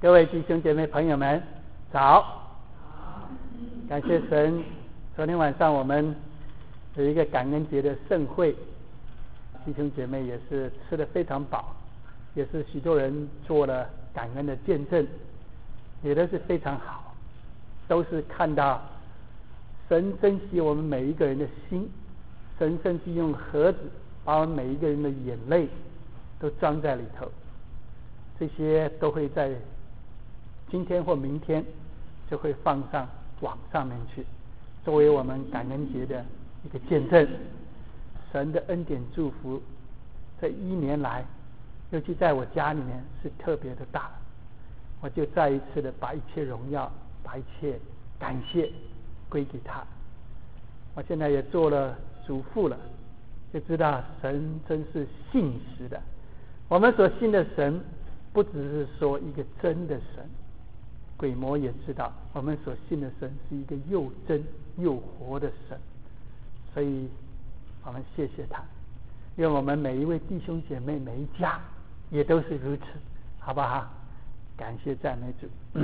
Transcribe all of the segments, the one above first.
各位弟兄姐妹朋友们早，感谢神，昨天晚上我们有一个感恩节的盛会，弟兄姐妹也是吃得非常饱，也是许多人做了感恩的见证，也都是非常好，都是看到神珍惜我们每一个人的心，神甚至用盒子把我们每一个人的眼泪都装在里头，这些都会在今天或明天就会放上网上面去，作为我们感恩节的一个见证。神的恩典祝福这一年来，尤其在我家里面是特别的大，我就再一次的把一切荣耀，把一切感谢归给他。我现在也做了主妇了，就知道神真是信实的。我们所信的神不只是说一个真的神，鬼魔也知道我们所信的神是一个又真又活的神，所以我们谢谢他，愿我们每一位弟兄姐妹每一家也都是如此，好不好？感谢赞美主。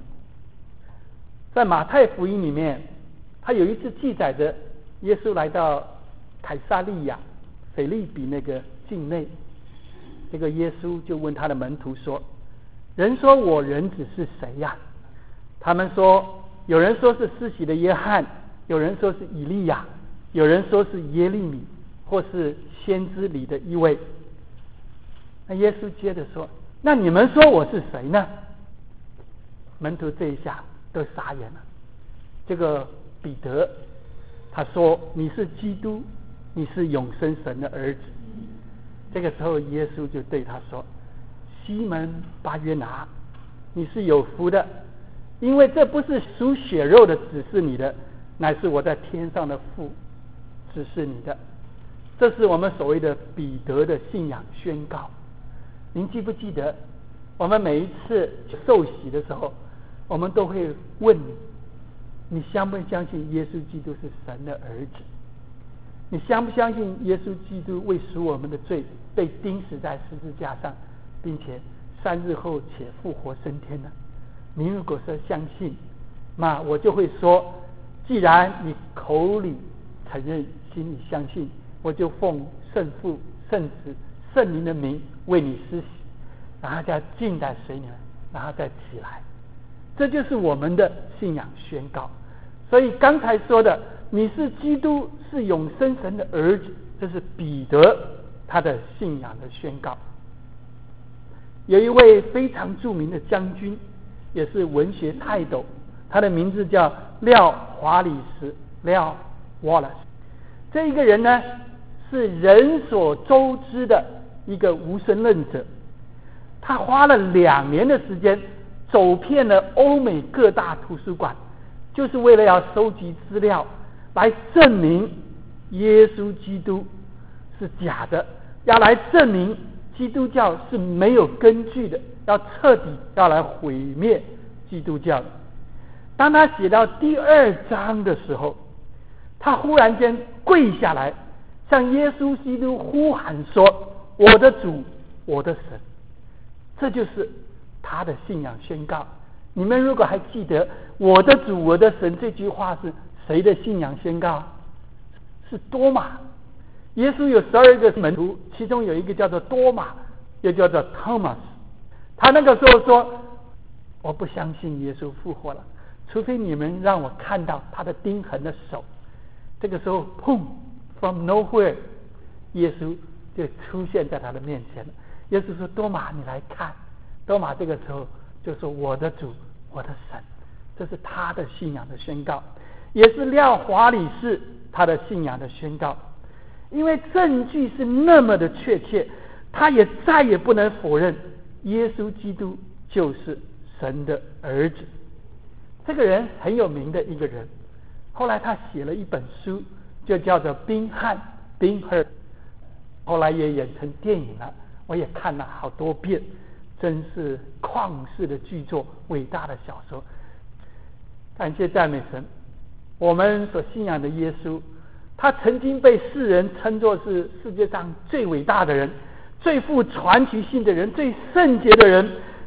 在马太福音里面，他有一次记载着耶稣来到凯撒利亚腓立比那个境内，这个耶稣就问他的门徒说，人说我人子是谁呀？他们说，有人说是施洗的约翰，有人说是以利亚，有人说是耶利米，或是先知里的一位。那耶稣接着说，那你们说我是谁呢？门徒这一下都傻眼了。这个彼得他说，你是基督，你是永生神的儿子。这个时候耶稣就对他说，西门巴约拿，你是有福的，因为这不是属血肉的指示你的，乃是我在天上的父指示你的。这是我们所谓的彼得的信仰宣告。您记不记得我们每一次受洗的时候，我们都会问你相不相信耶稣基督是神的儿子？你相不相信耶稣基督为赎我们的罪被钉死在十字架上，并且3日后且复活升天呢？你如果说相信，那我就会说，既然你口里承认，心里相信，我就奉圣父、圣子、圣灵的名为你施洗，然后再浸在水里面，然后再起来。这就是我们的信仰宣告。所以刚才说的，你是基督，是永生神的儿子，这是彼得他的信仰的宣告。有一位非常著名的将军，也是文学泰斗，他的名字叫廖华里斯 （Leo Wallace）。这一个人呢，是人所周知的一个无神论者。他花了2年的时间，走遍了欧美各大图书馆，就是为了要收集资料，来证明耶稣基督是假的，要来证明基督教是没有根据的，要彻底要来毁灭基督教的。当他写到第2章的时候，他忽然间跪下来，向耶稣基督呼喊说，我的主，我的神。这就是他的信仰宣告。你们如果还记得我的主我的神这句话是谁的信仰宣告？是多马。耶稣有12个门徒，其中有一个叫做多马，又叫做 Thomas。 他那个时候说，我不相信耶稣复活了，除非你们让我看到他的钉痕的手。这个时候砰 from nowhere， 耶稣就出现在他的面前了。耶稣说，多马你来看。多马这个时候就说，我的主我的神。这是他的信仰的宣告，也是廖华里士他的信仰的宣告。因为证据是那么的确切，他也再也不能否认耶稣基督就是神的儿子。这个人很有名的一个人，后来他写了一本书，就叫做宾汉 Ben Hur， 后来也演成电影了，我也看了好多遍，真是旷世的巨作，伟大的小说。感谢赞美神，我们所信仰的耶稣，他曾经被世人称作是世界上最伟大的人，最富传奇性的人，最圣洁的人，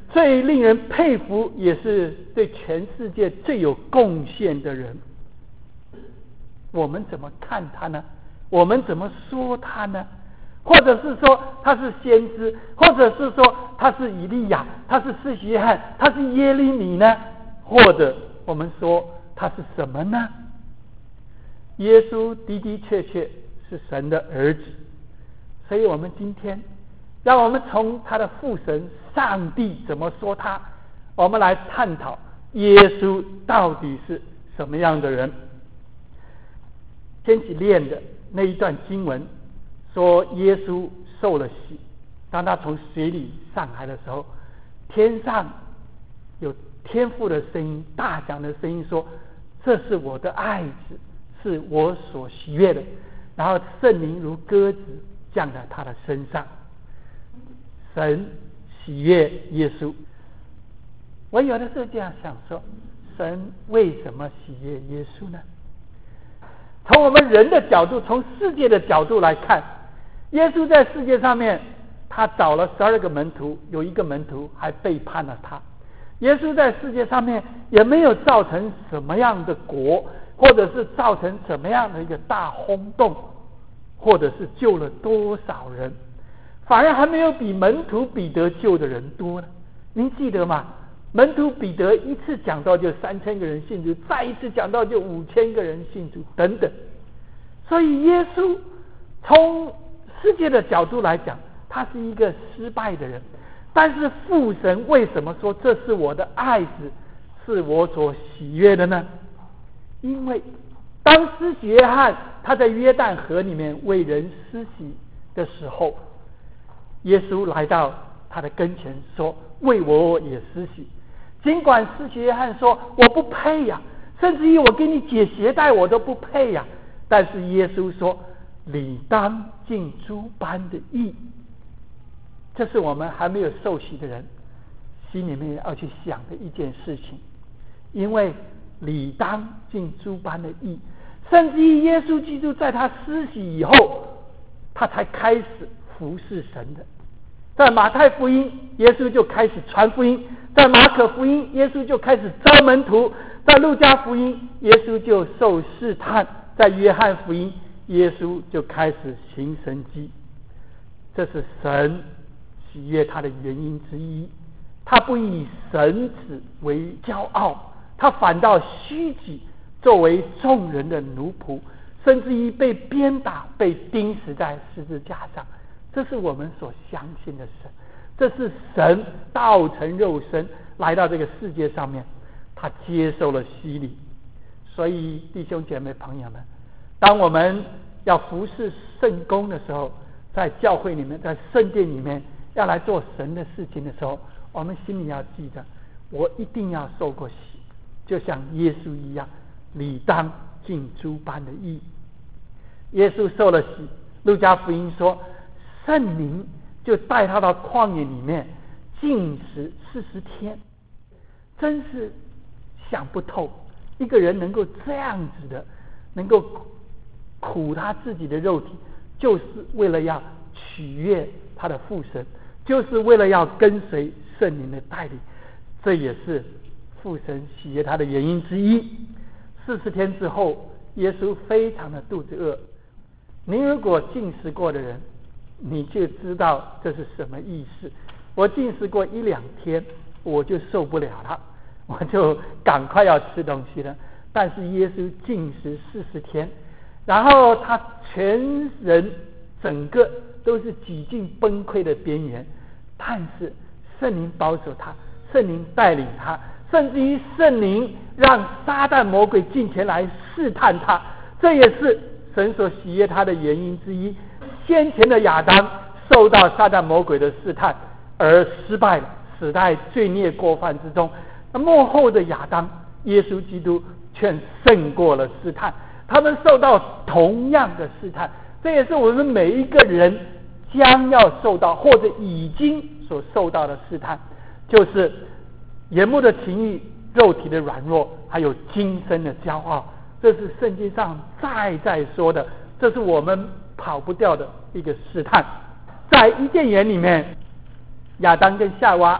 最令人佩服，也是对全世界最有贡献的人。我们怎么看他呢？我们怎么说他呢？或者是说他是先知，或者是说他是以利亚，他是施洗约翰，他是耶利米呢？或者我们说他是什么呢？耶稣的的确确是神的儿子，所以我们今天让我们从他的父神上帝怎么说他，我们来探讨耶稣到底是什么样的人。天启练的那一段经文说，耶稣受了洗，当他从水里上来的时候，天上有天父的声音，大响的声音说，这是我的爱子，是我所喜悦的。然后圣灵如鸽子降在他的身上，神喜悦耶稣。我有的时候这样想说，神为什么喜悦耶稣呢？从我们人的角度，从世界的角度来看，耶稣在世界上面，他找了12个门徒，有一个门徒还背叛了他。耶稣在世界上面也没有造成什么样的国，或者是造成什么样的一个大轰动，或者是救了多少人，反而还没有比门徒彼得救的人多呢。您记得吗？门徒彼得一次讲道就3000个人信主，再一次讲道就5000个人信主等等。所以耶稣从世界的角度来讲，他是一个失败的人，但是父神为什么说这是我的爱子，是我所喜悦的呢？因为当施洗约翰他在约旦河里面为人施洗的时候，耶稣来到他的跟前说，为我也施洗。尽管施洗约翰说我不配呀，甚至于我给你解鞋带我都不配呀，但是耶稣说，理当尽诸般的义。这是我们还没有受洗的人心里面要去想的一件事情，因为理当尽诸般的义，甚至于耶稣基督在他施洗以后，他才开始服侍神的。在马太福音，耶稣就开始传福音；在马可福音，耶稣就开始招门徒；在路加福音，耶稣就受试探；在约翰福音，耶稣就开始行神迹。这是神喜悦他的原因之一。他不以神子为骄傲，他反倒虚己，作为众人的奴仆，甚至于被鞭打，被钉死在十字架上。这是我们所相信的神，这是神道成肉身来到这个世界上面，他接受了洗礼。所以弟兄姐妹朋友们，当我们要服侍圣工的时候，在教会里面，在圣殿里面要来做神的事情的时候，我们心里要记得，我一定要受过洗，就像耶稣一样，理当尽诸般的义。耶稣受了洗，路加福音说，圣灵就带他到旷野里面禁食40天。真是想不透，一个人能够这样子的，能够苦他自己的肉体，就是为了要取悦他的父神，就是为了要跟随圣灵的带领。这也是父神喜悦他的原因之一。40天之后，耶稣非常的肚子饿。你如果禁食过的人，你就知道这是什么意思。我禁食过1-2天，我就受不了了，我就赶快要吃东西了。但是耶稣禁食40天，然后他全人整个都是几近崩溃的边缘，但是圣灵保守他，圣灵带领他，甚至于圣灵让撒旦魔鬼进前来试探他，这也是神所喜悦他的原因之一。先前的亚当受到撒旦魔鬼的试探而失败了，死在罪孽过犯之中。那末后的亚当，耶稣基督却胜过了试探，他们受到同样的试探。这也是我们每一个人将要受到或者已经所受到的试探，就是眼目的情欲、肉体的软弱，还有今生的骄傲。这是圣经上再说的，这是我们跑不掉的一个试探。在伊甸园里面，亚当跟夏娃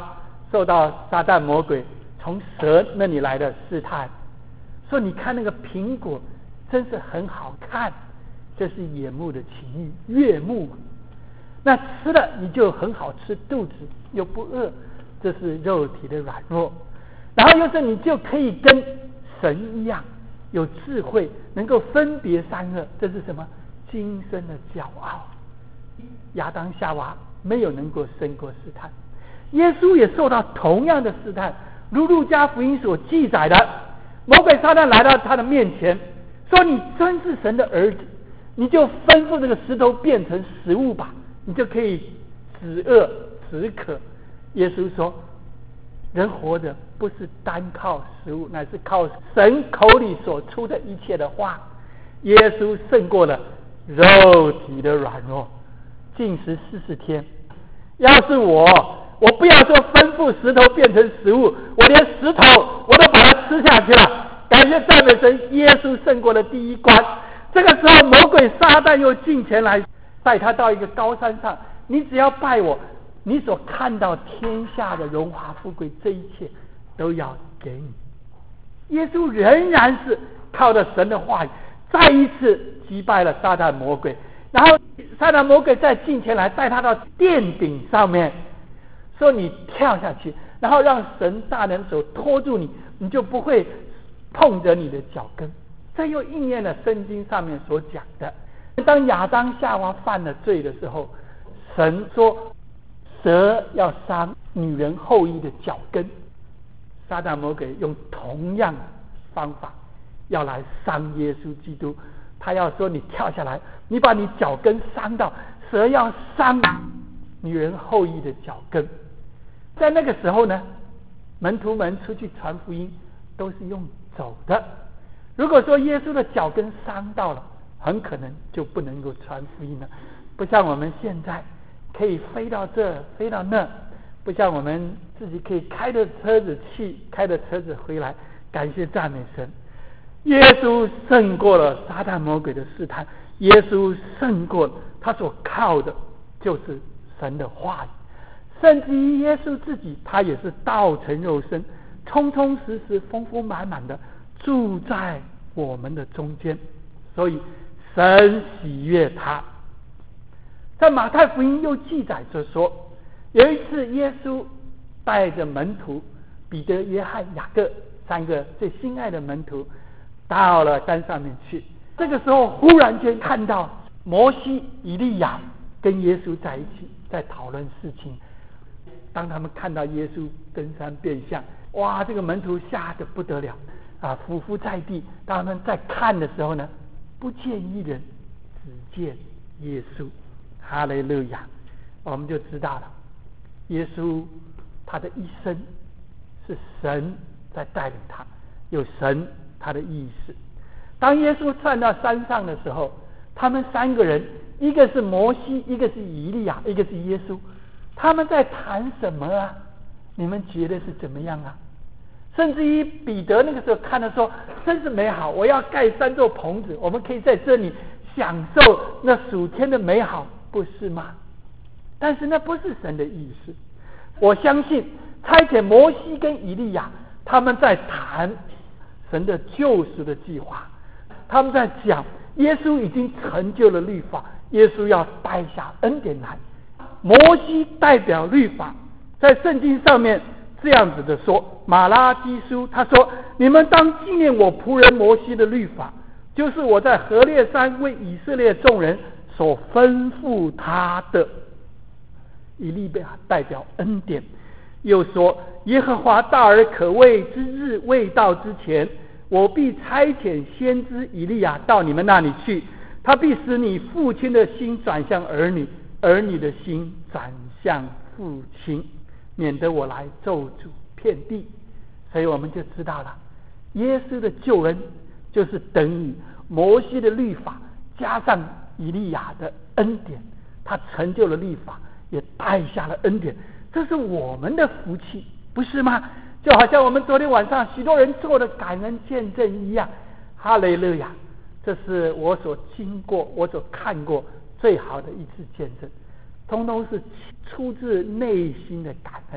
受到撒旦魔鬼从蛇那里来的试探，说你看那个苹果真是很好看，这是眼目的情欲，悦目，那吃了你就很好吃，肚子又不饿，这是肉体的软弱。然后又是你就可以跟神一样有智慧，能够分别善恶，这是什么？今生的骄傲。亚当夏娃没有能够胜过试探，耶稣也受到同样的试探。如路加福音所记载的，魔鬼撒旦来到他的面前，说你真是神的儿子，你就吩咐这个石头变成食物吧，你就可以止饿止渴。耶稣说，人活着不是单靠食物，乃是靠神口里所出的一切的话。耶稣胜过了肉体的软弱，禁食40天。要是我不要说吩咐石头变成食物，我连石头我都把它吃下去了。感谢赞美神，耶稣胜过了第一关。这个时候魔鬼撒旦又进前来，带他到一个高山上，你只要拜我，你所看到天下的荣华富贵，这一切都要给你。耶稣仍然是靠着神的话语，再一次击败了撒旦魔鬼。然后撒旦魔鬼再进前来，带他到殿顶上面，说你跳下去，然后让神大能手托住你，你就不会碰着你的脚跟。这又应验了圣经上面所讲的，当亚当夏娃犯了罪的时候，神说蛇要伤女人后裔的脚跟，撒旦魔鬼用同样的方法要来伤耶稣基督。他要说你跳下来，你把你脚跟伤到，蛇要伤女人后裔的脚跟。在那个时候呢，门徒们出去传福音都是用走的。如果说耶稣的脚跟伤到了，很可能就不能够传福音了。不像我们现在可以飞到这飞到那，不像我们自己可以开着车子去，开着车子回来。感谢赞美神，耶稣胜过了撒旦魔鬼的试探，耶稣胜过他所靠的就是神的话语。甚至于耶稣自己，他也是道成肉身，充充实实丰丰满满的住在我们的中间，所以神喜悦他。在马太福音又记载着说，有一次耶稣带着门徒彼得、约翰、雅各3个最心爱的门徒到了山上面去。这个时候忽然间看到摩西、以利亚跟耶稣在一起，在讨论事情。当他们看到耶稣登山变相，哇，这个门徒吓得不得了啊，俯伏在地。当他们在看的时候呢，不见一人，只见耶稣。哈利路亚！我们就知道了，耶稣他的一生是神在带领他，有神他的意思。当耶稣站到山上的时候，他们3个人，一个是摩西，一个是以利亚，一个是耶稣，他们在谈什么啊？你们觉得是怎么样啊？甚至于彼得那个时候看了说，真是美好，我要盖3座棚子，我们可以在这里享受那属天的美好，不是吗？但是那不是神的意思。我相信差遣摩西跟以利亚，他们在谈神的救赎的计划，他们在讲耶稣已经成就了律法，耶稣要带下恩典来。摩西代表律法，在圣经上面这样子的说，马拉基书他说，你们当纪念我仆人摩西的律法，就是我在何烈山为以色列众人所吩咐他的。以利亚代表恩典，又说耶和华大而可畏之日未到之前，我必差遣先知以利亚到你们那里去，他必使你父亲的心转向儿女，儿女的心转向父亲，免得我来咒诅遍地。所以我们就知道了，耶稣的救恩就是等于摩西的律法加上以利亚的恩典，他成就了律法，也带下了恩典，这是我们的福气，不是吗？就好像我们昨天晚上许多人做的感恩见证一样。哈利路亚！这是我所经过、我所看过最好的一次见证，通通是出自内心的感恩。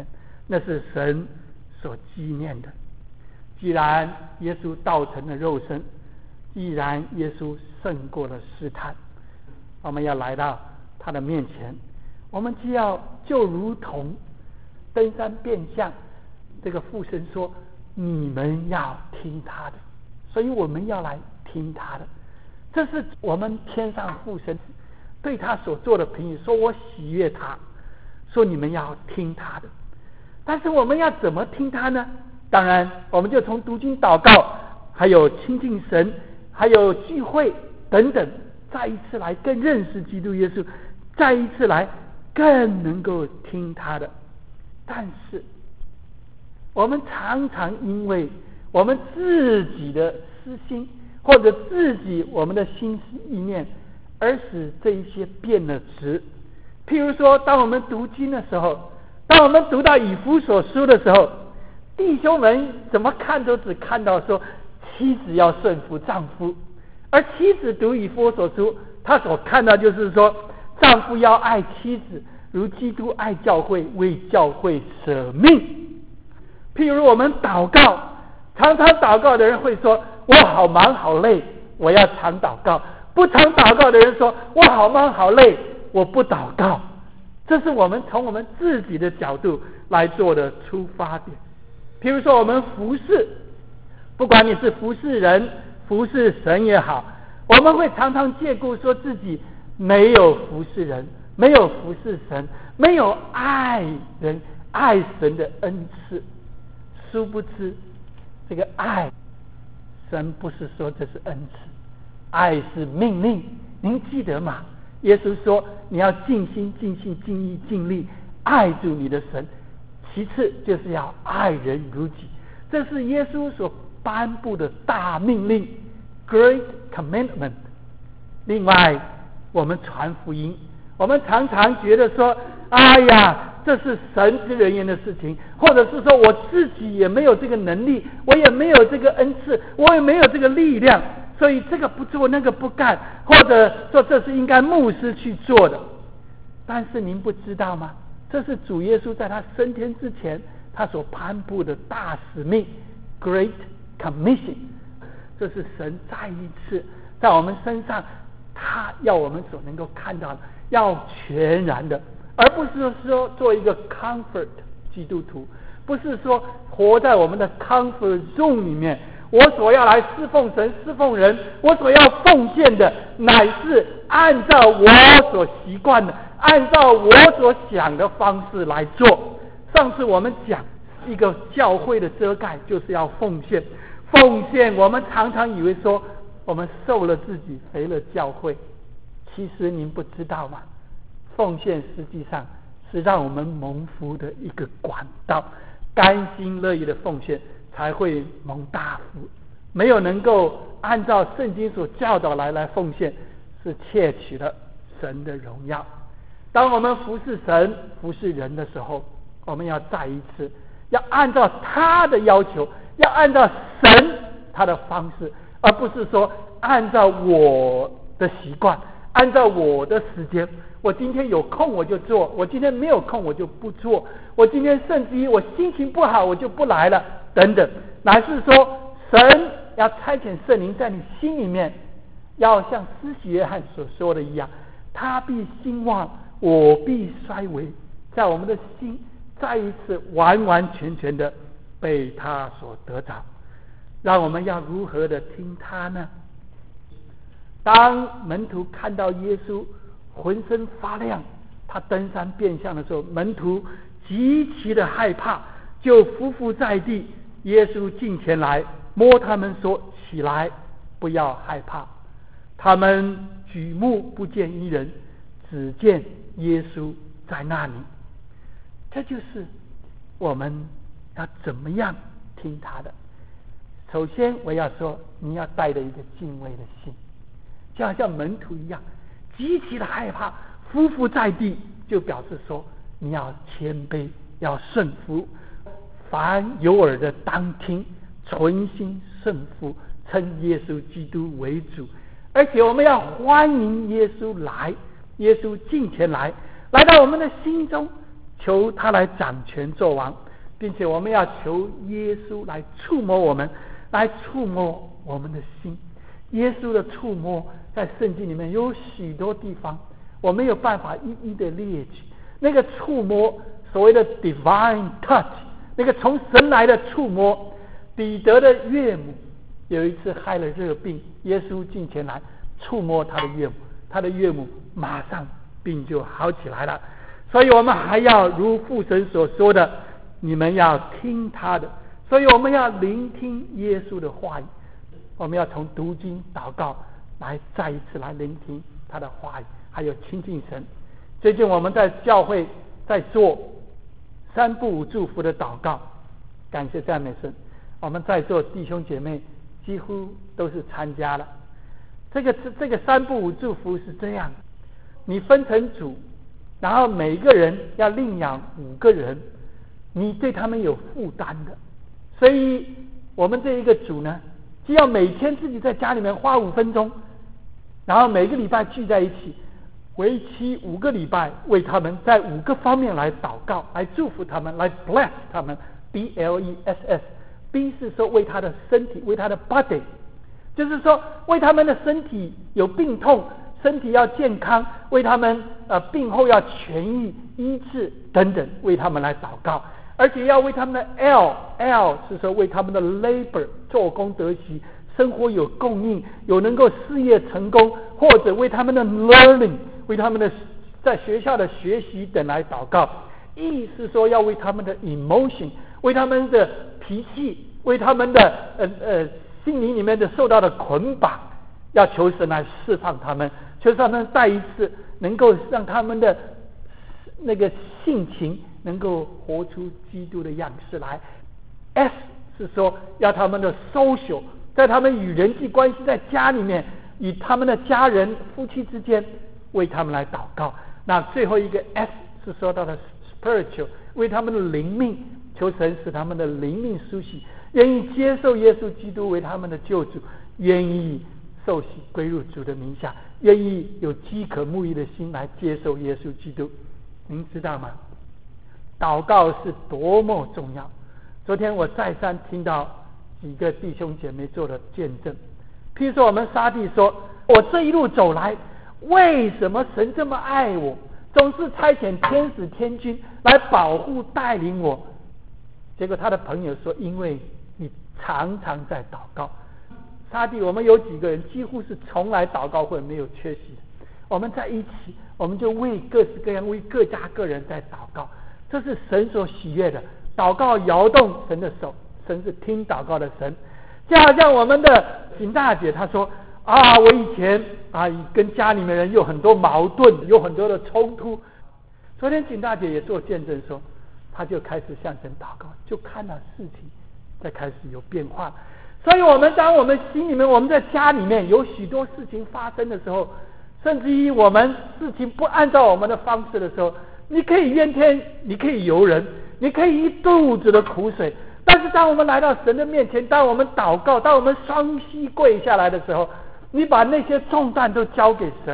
那是神所纪念的。既然耶稣道成了肉身，既然耶稣胜过了试探，我们要来到他的面前，我们就如同登山变相，这个父神说你们要听他的，所以我们要来听他的。这是我们天上父神对他所做的评语，说我喜悦他，说你们要听他的。但是我们要怎么听他呢？当然我们就从读经祷告，还有亲近神，还有聚会等等，再一次来更认识基督耶稣，再一次来更能够听他的。但是我们常常因为我们自己的私心，或者我们的心思意念，而使这一些变了质。譬如说，当我们读经的时候，当我们读到以弗所书的时候，弟兄们怎么看都只看到说妻子要顺服丈夫，而妻子读以弗所书，他所看到就是说丈夫要爱妻子如基督爱教会，为教会舍命。譬如我们祷告，常常祷告的人会说我好忙好累，我要常祷告。不常祷告的人说我好忙好累，我不祷告。这是我们从我们自己的角度来做的出发点。譬如说我们服侍，不管你是服侍人服侍神也好，我们会常常借故说自己没有服侍人，没有服侍神，没有爱人爱神的恩赐。殊不知这个爱，神不是说这是恩赐，爱是命令。您记得吗？耶稣说你要尽心尽性尽意尽力爱主你的神，其次就是要爱人如己。这是耶稣所颁布的大命令 Great Commandment。 另外我们传福音，我们常常觉得说哎呀，这是神之人员的事情，或者是说我自己也没有这个能力，我也没有这个恩赐，我也没有这个力量，所以这个不做那个不干，或者说这是应该牧师去做的。但是您不知道吗？这是主耶稣在他升天之前他所颁布的大使命 Great Commission。 这是神再一次在我们身上，他要我们所能够看到的，要全然的，而不是说做一个 comfort 基督徒，不是说活在我们的 comfort zone 里面。我所要来侍奉神侍奉人，我所要奉献的乃是按照我所习惯的，按照我所想的方式来做。上次我们讲一个教会的遮盖就是要奉献，奉献我们常常以为说我们瘦了自己肥了教会，其实您不知道吗？奉献实际上是让我们蒙福的一个管道，甘心乐意的奉献才会蒙大福。没有能够按照圣经所教导来奉献，是窃取了神的荣耀。当我们服侍神服侍人的时候，我们要再一次要按照他的要求，要按照神他的方式，而不是说按照我的习惯，按照我的时间，我今天有空我就做，我今天没有空我就不做，我今天甚至于我心情不好我就不来了等等。乃是说神要差遣圣灵在你心里面，要像施洗约翰所说的一样，他必兴旺，我必衰微，在我们的心再一次完完全全的被他所得着。让我们要如何的听他呢？当门徒看到耶稣浑身发亮，他登山变相的时候，门徒极其的害怕，就伏伏在地。耶稣近前来摸他们说，起来，不要害怕。他们举目不见一人，只见耶稣在那里。这就是我们要怎么样听他的。首先我要说，你要带着一个敬畏的心，就好像门徒一样，极其的害怕，伏伏在地，就表示说你要谦卑，要顺服。凡有耳的当听，存心顺服，称耶稣基督为主。而且我们要欢迎耶稣来，耶稣近前来，来到我们的心中，求他来掌权作王， 并且我们要求耶稣来触摸我们，来触摸我们的心。耶稣的触摸在圣经里面有许多地方，我没有办法一一的列举。那个触摸，所谓的 divine touch， 那个从神来的触摸。彼得的岳母有一次害了热病，耶稣近前来触摸他的岳母，他的岳母马上病就好起来了。所以我们还要如父神所说的，你们要听他的。所以我们要聆听耶稣的话语，我们要从读经祷告来再一次来聆听他的话语，还有亲近神。最近我们在教会在做三不五祝福的祷告，感谢赞美神，我们在座弟兄姐妹几乎都是参加了。这个三不五祝福是这样，你分成组，然后每个人要领养5个人，你对他们有负担的。所以我们这一个组呢，只要每天自己在家里面花5分钟，然后每个礼拜聚在一起，为期5个礼拜，为他们在5个方面来祷告，来祝福他们，来 bless 他们。 BLESS， B 是说为他的身体，为他的 body， 就是说为他们的身体有病痛，身体要健康，为他们病后要痊愈医治等等，为他们来祷告。而且要为他们的 L 是说为他们的 labor 做工得喜，生活有供应，有能够事业成功，或者为他们的 learning， 为他们的在学校的学习等来祷告。E 是说要为他们的 emotion， 为他们的脾气，为他们的心灵里面的受到的捆绑，要求神来释放他们，求他们再一次能够让他们的那个性情能够活出基督的样式来。 S 是说要他们的 social， 在他们与人际关系，在家里面与他们的家人夫妻之间为他们来祷告。那最后一个 S 是说到的 spiritual， 为他们的灵命，求神使他们的灵命苏醒，愿意接受耶稣基督为他们的救主，愿意受洗归入主的名下，愿意有饥渴慕义的心来接受耶稣基督。您知道吗？祷告是多么重要。昨天我再三听到几个弟兄姐妹做了见证，譬如说我们沙弟说，我这一路走来，为什么神这么爱我，总是差遣天使天军来保护带领我。结果他的朋友说，因为你常常在祷告。沙弟，我们有几个人几乎是从来祷告会没有缺席的，我们在一起，我们就为各式各样，为各家各人在祷告，这是神所喜悦的。祷告摇动神的手，神是听祷告的神。就好像我们的景大姐她说，我以前跟家里面人有很多矛盾，有很多的冲突。昨天景大姐也做见证说，她就开始向神祷告，就看到事情在开始有变化。所以当我们心里面，我们在家里面有许多事情发生的时候，甚至于我们事情不按照我们的方式的时候，你可以怨天，你可以尤人，你可以一肚子的苦水。但是当我们来到神的面前，当我们祷告，当我们双膝跪下来的时候，你把那些重担都交给神。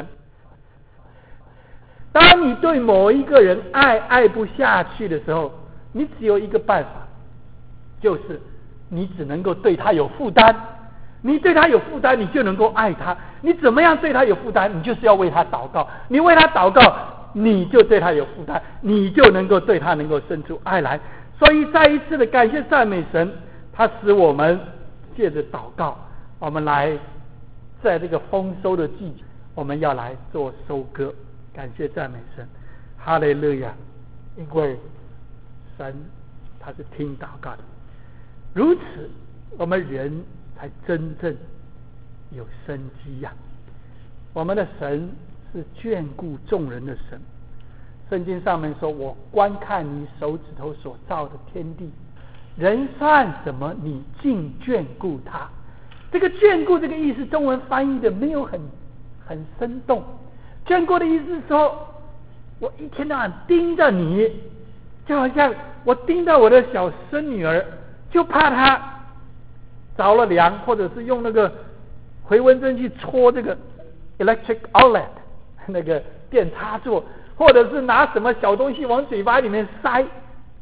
当你对某一个人爱不下去的时候，你只有一个办法，就是你只能够对他有负担。你对他有负担，你就能够爱他。你怎么样对他有负担，你就是要为他祷告。你为他祷告，你就对他有负担，你就能够对他能够生出爱来。所以再一次的感谢赞美神，他使我们借着祷告，我们来在这个丰收的季节，我们要来做收割。感谢赞美神，哈利路亚！因为神他是听祷告的，如此我们人才真正有生机呀。我们的神是眷顾众人的神。圣经上面说，我观看你手指头所造的天地，人算什么，你竟眷顾他。这个眷顾这个意思，中文翻译的没有很生动。眷顾的意思是说，我一天到晚盯着你，就好像我盯着我的小孙女儿，就怕她着了凉，或者是用那个回纹针去戳这个 electric outlet 那个电插座，或者是拿什么小东西往嘴巴里面塞，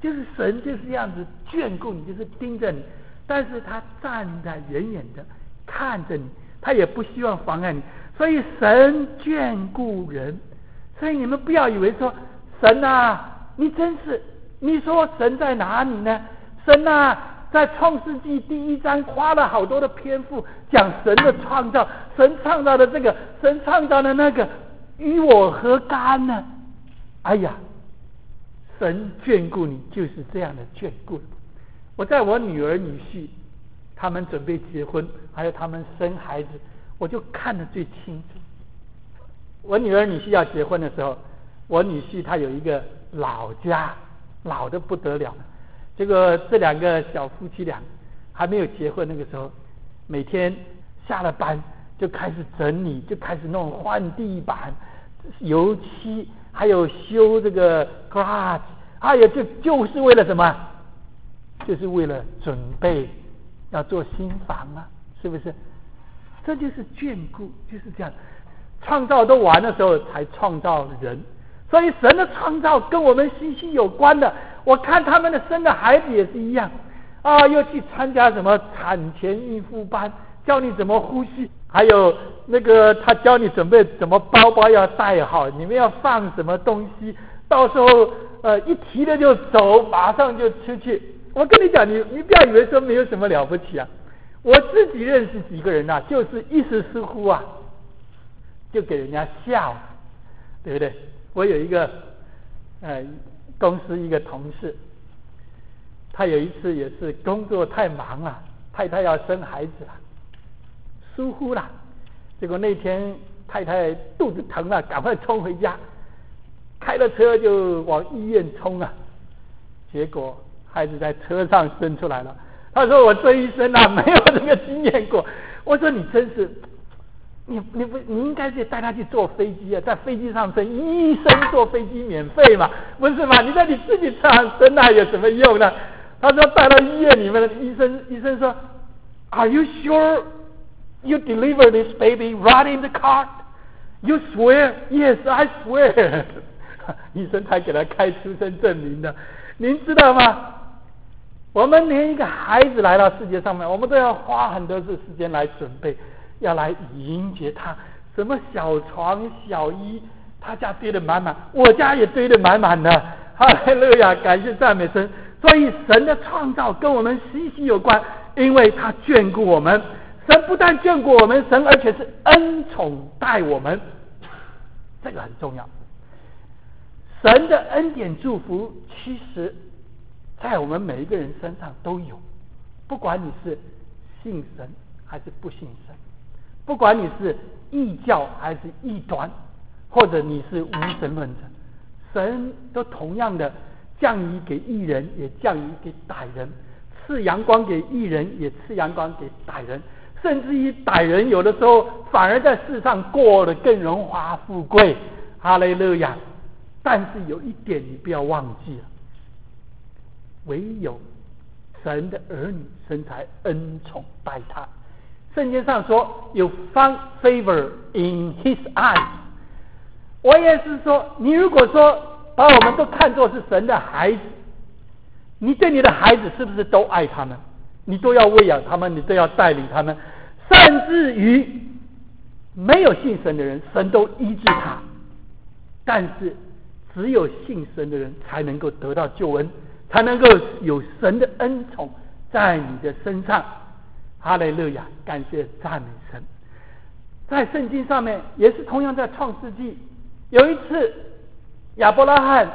就是神就是这样子眷顾你，就是盯着你，但是他站在远远的看着你，他也不希望妨碍你。所以神眷顾人，所以你们不要以为说神啊，你真是，你说神在哪里呢？神啊，在创世纪第1章花了好多的篇幅讲神的创造，神创造的这个，神创造的那个，与我何干呢？哎呀，神眷顾你就是这样的眷顾。我在我女儿女婿他们准备结婚，还有他们生孩子，我就看得最清楚。我女儿女婿要结婚的时候，我女婿他有一个老家，老得不得了。结果这2个小夫妻俩还没有结婚那个时候，每天下了班就开始整理，就开始弄换地板、油漆，还有修这个 garage， 还有就是为了什么？就是为了准备要做新房啊，是不是？这就是眷顾，就是这样。创造都完的时候才创造人，所以神的创造跟我们息息有关的。我看他们的生的孩子也是一样啊，又去参加什么产前孕妇班，教你怎么呼吸，还有那个他教你准备怎么包包要带好，你们要放什么东西，到时候一提了就走，马上就出去。我跟你讲，你不要以为说没有什么了不起啊，我自己认识几个人啊，就是一时疏忽啊，就给人家笑，对不对？我有一个公司一个同事，他有一次也是工作太忙了，太太要生孩子了，疏忽了，结果那天太太肚子疼了，赶快冲回家，开了车就往医院冲了，结果孩子在车上生出来了。他说我这一生啊没有这个经验过。我说你真是，你应该是带他去坐飞机啊，在飞机上生，医生坐飞机免费嘛，不是嘛？你在你自己车上生那有什么用呢？他说带到医院里面的医生说 ，Are you sure you deliver this baby right in the cart? You swear? Yes, I swear. 医生才给他开出生证明的。您知道吗？我们连一个孩子来到世界上面，我们都要花很多时间来准备，要来迎接他。什么小床、小衣，他家堆得满满，我家也堆得满满的。哈利路亚，感谢赞美神。所以神的创造跟我们息息有关，因为他眷顾我们。神不但眷顾我们，神而且是恩宠待我们，这个很重要。神的恩典祝福其实在我们每一个人身上都有，不管你是信神还是不信神，不管你是异教还是异端，或者你是无神论者，神都同样的降雨给义人，也降雨给歹人，赐阳光给义人，也赐阳光给歹人，甚至于歹人有的时候反而在世上过得更荣华富贵。哈利路亚！但是有一点你不要忘记了，唯有神的儿女，神才恩宠待他。圣经上说有 found favor in his eyes。 我也是说，你如果说把我们都看作是神的孩子，你对你的孩子是不是都爱他们？你都要喂养他们，你都要带领他们，甚至于没有信神的人，神都医治他。但是只有信神的人才能够得到救恩，才能够有神的恩宠在你的身上。哈利路亚，感谢赞美神。在圣经上面也是同样，在创世纪有一次亚伯拉罕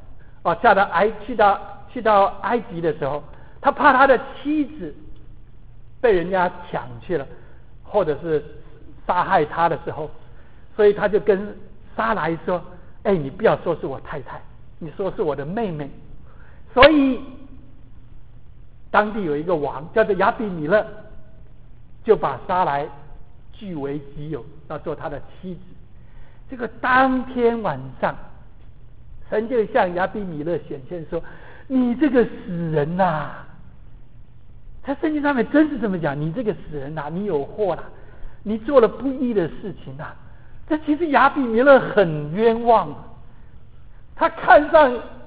去到埃及的时候，他怕他的妻子被人家抢去了，或者是杀害他的时候，所以他就跟撒来说，你不要说是我太太，你说是我的妹妹。所以当地有一个王叫做亚比米勒，就把撒来据为己有，要做他的妻子。这个当天晚上，神就向亚比米勒显现说，你这个死人啊，在圣经上面真是这么讲，你这个死人啊，你有祸了，你做了不义的事情啊。这其实亚比米勒很冤枉，他看上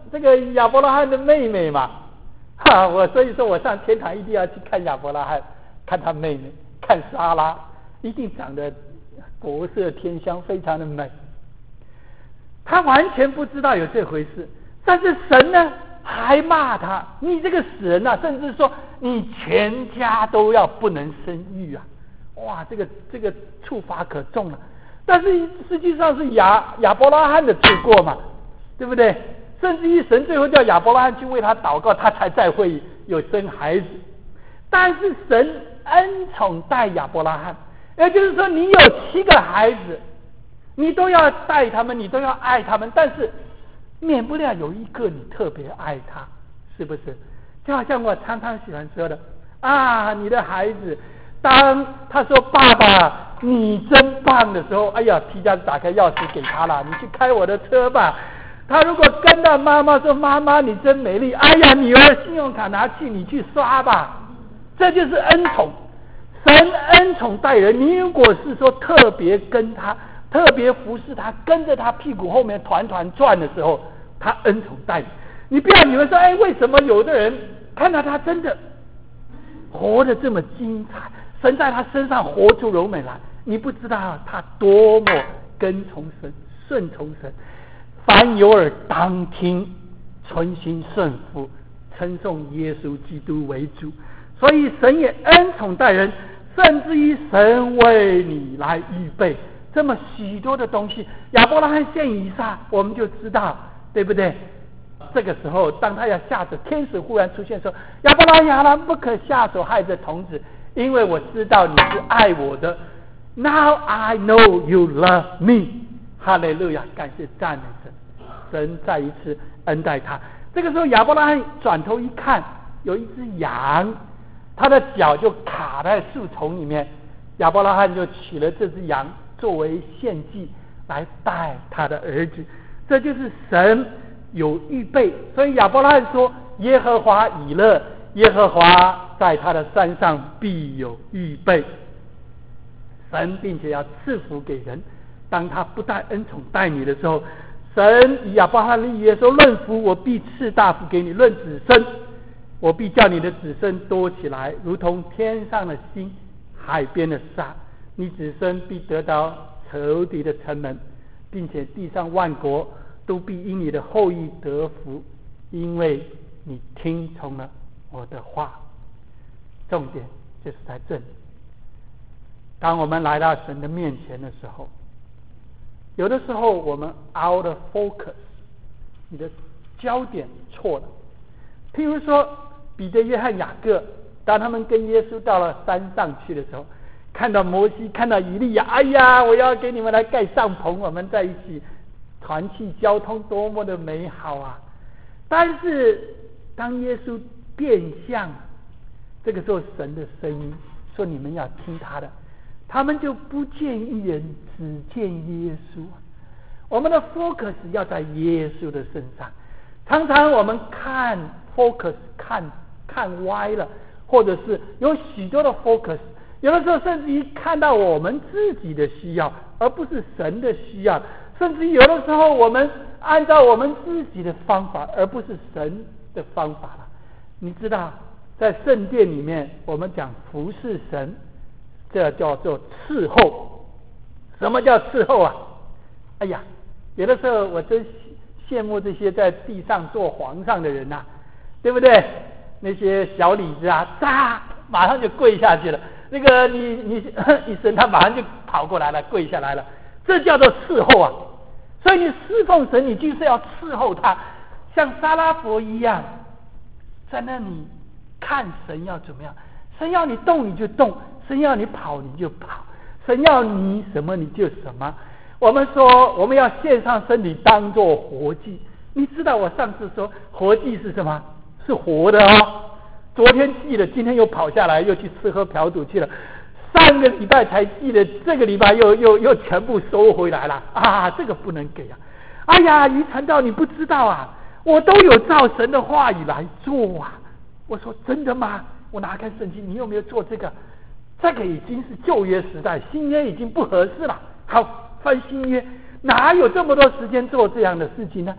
这个亚伯拉罕的妹妹嘛，所以说我上天堂一定要去看亚伯拉罕，看他妹妹，看撒拉，一定长得国色天香，非常的美。他完全不知道有这回事，但是神呢还骂他，你这个死人啊，甚至说你全家都要不能生育啊！哇，这个处罚可重了。但是实际上是亚伯拉罕的罪过嘛，对不对？甚至于神最后叫亚伯拉罕去为他祷告，他才再会有生孩子。但是神恩宠待亚伯拉罕，也就是说你有7个孩子，你都要带他们，你都要爱他们，但是免不了有一个你特别爱他，是不是？就好像我常常喜欢说的啊，你的孩子当他说爸爸你真棒的时候，哎呀，皮夹子打开钥匙给他了，你去开我的车吧。他如果跟到妈妈说妈妈你真美丽，哎呀，女儿信用卡拿去你去刷吧。这就是恩宠，神恩宠待人。你如果是说特别跟他，特别服侍他，跟着他屁股后面团团转的时候，他恩宠待你。你不要以为说，哎，为什么有的人看到他真的活得这么精彩，神在他身上活出柔美来，你不知道他多么跟从神，顺从神。凡有耳当听，存心顺服，称颂耶稣基督为主。所以神也恩宠待人，甚至于神为你来预备这么许多的东西。亚伯拉罕献以撒，我们就知道，对不对？这个时候当他要下手，天使忽然出现说，亚伯拉罕不可下手害这童子，因为我知道你是爱我的。 Now I know you love me。 哈利路亚，感谢赞美神，神再一次恩待他。这个时候亚伯拉罕转头一看，有一只羊，他的脚就卡在树丛里面，亚伯拉罕就取了这只羊作为献祭来带他的儿子。这就是神有预备。所以亚伯拉罕说，耶和华以勒，耶和华在他的山上必有预备。神并且要赐福给人，当他不但恩宠待你的时候，神以亚伯拉罕立约说，论福我必赐大福给你，论子孙我必叫你的子孙多起来，如同天上的星，海边的沙。你子孙必得到仇敌的城门，并且地上万国都必因你的后裔得福，因为你听从了我的话。重点就是在这里。当我们来到神的面前的时候，有的时候我们 out of focus， 你的焦点错了。譬如说彼得、约翰、雅各，当他们跟耶稣到了山上去的时候，看到摩西，看到以利亚，哎呀，我要给你们来盖帐篷，我们在一起团契交通，多么的美好啊！但是当耶稣变相，这个时候神的声音说你们要听他的，他们就不见一人，只见耶稣。我们的 focus 要在耶稣的身上。常常我们看 focus 看歪了，或者是有许多的 focus， 有的时候甚至于看到我们自己的需要，而不是神的需要，甚至于有的时候我们按照我们自己的方法，而不是神的方法了。你知道在圣殿里面我们讲服侍神，这叫做伺候。什么叫伺候啊？哎呀，有的时候我真羡慕这些在地上做皇上的人啊，对不对？那些小李子啊，扎马上就跪下去了。那个你一声，他马上就跑过来了，跪下来了。这叫做伺候啊！所以你侍奉神，你就是要伺候他，像撒拉弗一样，在那里看神要怎么样。神要你动你就动，神要你跑你就跑，神要你什么你就什么。我们说我们要献上身体当作活祭，你知道我上次说活祭是什么？是活的哦。昨天祭了，今天又跑下来，又去吃喝嫖赌去了。上个礼拜才祭的，这个礼拜又全部收回来了啊！这个不能给啊！哎呀，于传道你不知道啊，我都有照神的话语来做啊。我说真的吗？我拿开圣经，你有没有做这个？这个已经是旧约时代，新约已经不合适了。好，翻新约，哪有这么多时间做这样的事情呢？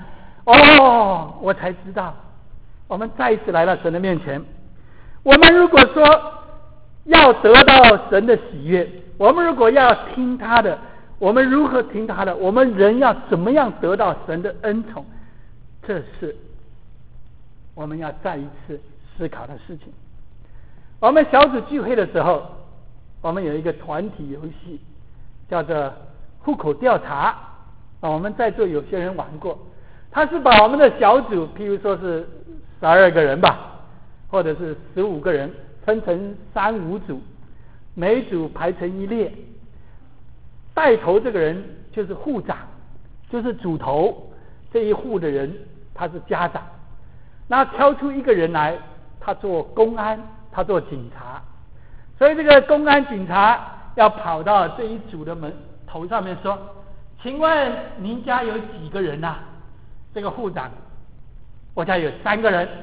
我才知道，我们再一次来到神的面前。我们如果说要得到神的喜悦，我们如果要听他的，我们如何听他的？我们人要怎么样得到神的恩宠？这是我们要再一次思考的事情。我们小组聚会的时候，我们有一个团体游戏，叫做户口调查。我们在座有些人玩过，他是把我们的小组，譬如说是12个人吧，或者是15个人，分成3、5组，每组排成一列，带头这个人就是户长，就是主头，这一户的人他是家长，那挑出一个人来，他做公安，他做警察，所以这个公安警察要跑到这一组的门头上面说，请问您家有几个人啊？这个户长，我家有3个人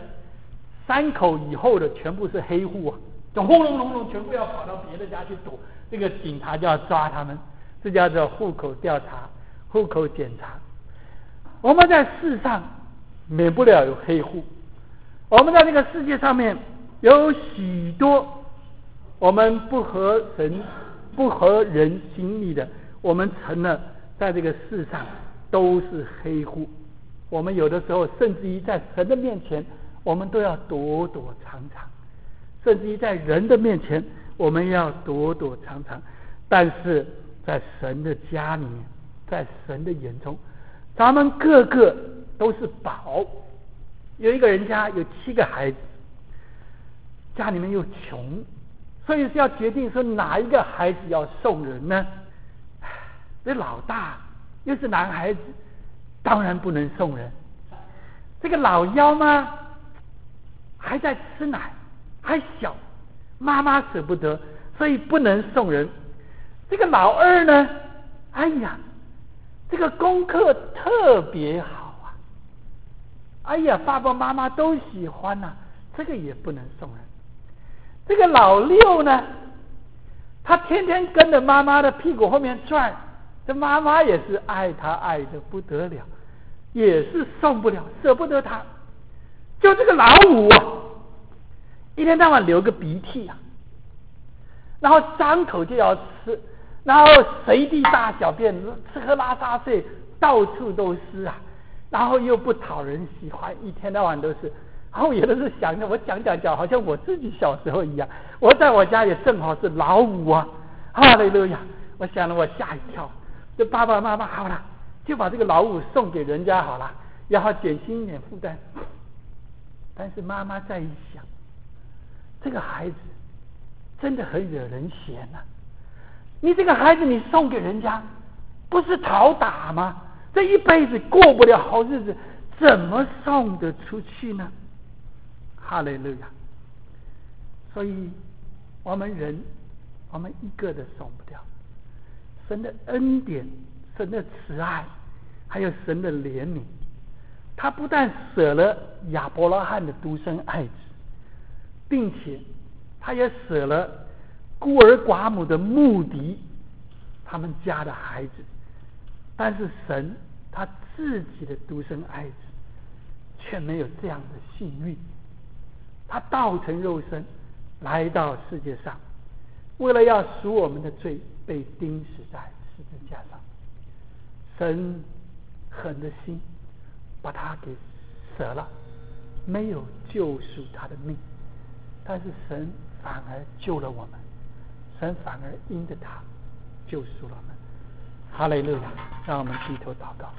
，3口以后的全部是黑户啊，就轰隆隆隆全部要跑到别的家去躲，这个警察就要抓他们，这叫做户口调查、户口检查。我们在世上免不了有黑户，我们在这个世界上面有许多我们不合神、不合人心意的，我们成了在这个世上都是黑户。我们有的时候甚至于在神的面前，我们都要躲躲藏藏，甚至于在人的面前我们要躲躲藏藏，但是在神的家里面，在神的眼中，咱们个个都是宝。有一个人家有7个孩子，家里面又穷，所以是要决定说哪一个孩子要送人呢？这老大又是男孩子，当然不能送人。这个老幺呢，还在吃奶，还小，妈妈舍不得，所以不能送人。这个老二呢，哎呀，这个功课特别好啊，哎呀，爸爸妈妈都喜欢啊，这个也不能送人。这个老六呢，他天天跟着妈妈的屁股后面转，这妈妈也是爱他爱得不得了，也是送不了，舍不得他。就这个老五啊，一天到晚流个鼻涕啊，然后张口就要吃，然后随地大小便，吃喝拉撒睡到处都是啊，然后又不讨人喜欢，一天到晚都是。然后有的是想着我讲，好像我自己小时候一样，我在我家也正好是老五啊，哈利路亚！我想了，我吓一跳，这爸爸妈妈好了，就把这个老五送给人家好了，然后减轻一点负担。但是妈妈再一想，这个孩子真的很惹人嫌啊！你这个孩子你送给人家，不是讨打吗？这一辈子过不了好日子，怎么送得出去呢？哈利路亚！所以我们人，我们一个都送不掉。神的恩典、神的慈爱，还有神的怜悯，他不但舍了亚伯拉罕的独生爱子，并且他也舍了孤儿寡母的牧敌他们家的孩子，但是神他自己的独生爱子却没有这样的幸运。他道成肉身来到世界上，为了要赎我们的罪，被钉死在十字架上。神狠的心把他给舍了，没有救赎他的命，但是神反而救了我们，神反而因着他救赎了我们。哈利路亚！让我们低头祷告。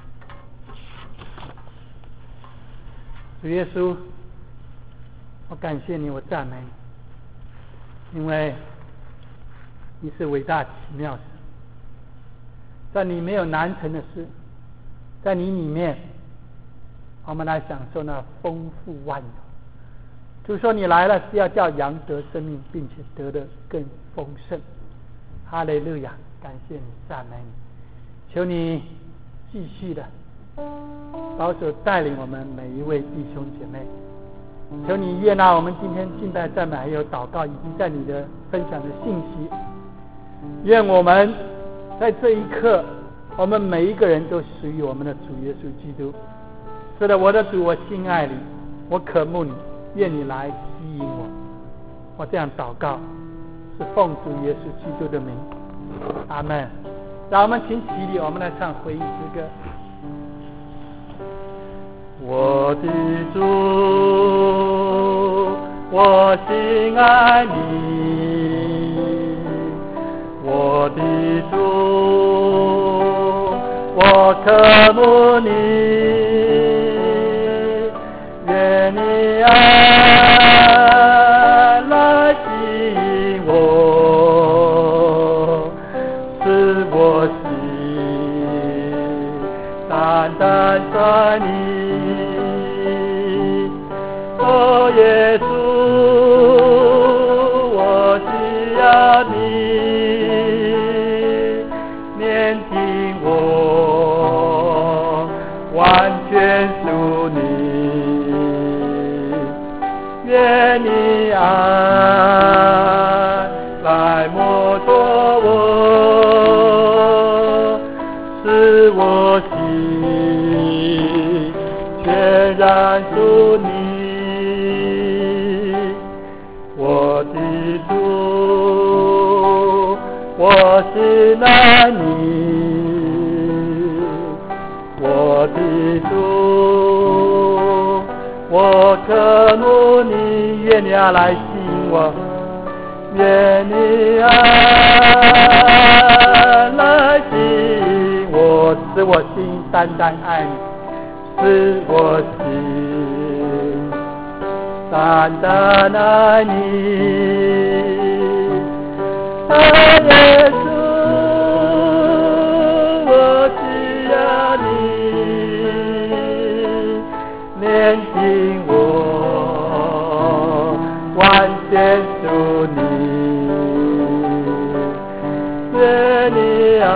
主耶稣，我感谢你，我赞美你，因为你是伟大奇妙神，在你没有难成的事，在你里面我们来享受那丰富万有。就说你来了是要叫羊得生命，并且得的更丰盛。哈利路亚！感谢你，赞美你，求你继续的保守带领我们每一位弟兄姐妹，求你悦纳我们今天敬拜赞美还有祷告，以及在你的分享的信息。愿我们在这一刻，我们每一个人都属于我们的主耶稣基督， 是的，我的主，我心爱你，我渴慕你，愿你来吸引我。我这样祷告，是奉主耶稣基督的名，阿们。让我们请起立，我们来唱回应诗歌。我的主，我心爱你，我的主，我渴慕你，愿你爱来吸引我，使我心单单在你。哦，耶稣，我需要你，念经我完全属你，愿你爱来摸着我，使我心全然属你。我的主，我心爱你，我的主，我渴慕你，愿你爱来吸引我，愿你爱来吸引我，使我心单单爱你，使我心单单爱你，啊，耶稣，我需要你，念经我完全属你，愿你爱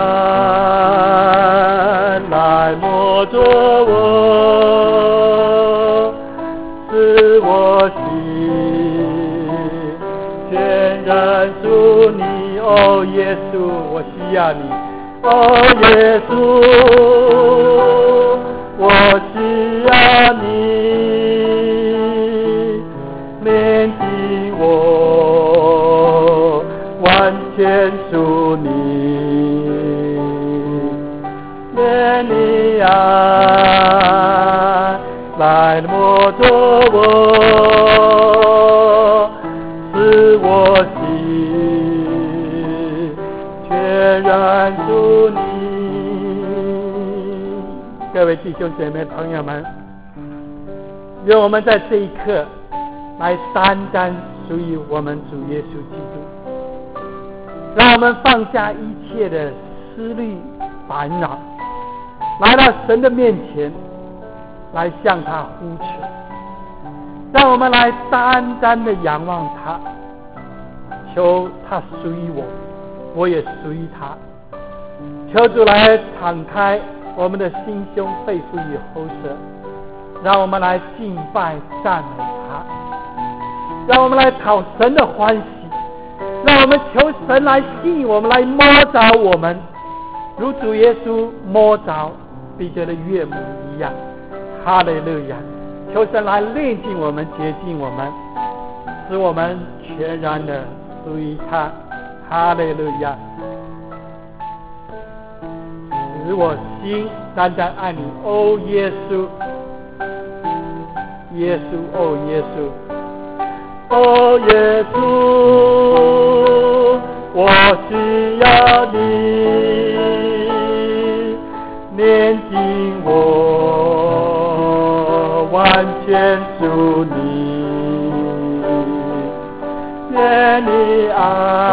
来摸着我，使我心全然属你。哦，耶稣，我需要你。哦，耶稣，我需要你，念经我完全属你，愿你爱来摸着我，使我心全然属你。各位弟兄姐妹朋友们，愿我们在这一刻来单单属于我们主耶稣基督，让我们放下一切的思虑烦恼，来到神的面前，来向他呼求，让我们来单单的仰望他，求他属于我，我也属于他。求主来敞开我们的心胸肺腑与喉舌，让我们来敬拜赞美他，让我们来讨神的欢喜，让我们求神来吸引我们，来摸着我们，如主耶稣摸着彼得的岳母一样。哈利路亚！求神来炼净我们，洁净我们，使我们全然的属于他。哈利路亚！使我心单单爱你，哦耶稣，耶稣，哦耶稣，哦耶稣，我需要你，念经我完全属你，愿你爱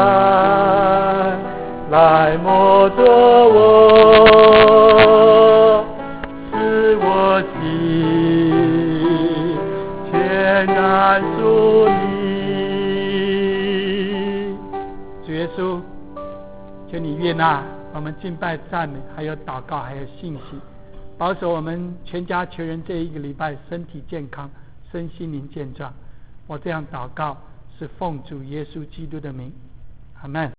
来摸着我，使我心全然属你。主耶稣，求你悦纳我们敬拜赞美，还有祷告，还有信息，保守我们全家全人这一个礼拜身体健康，身心灵健壮。我这样祷告是奉主耶稣基督的名，阿们。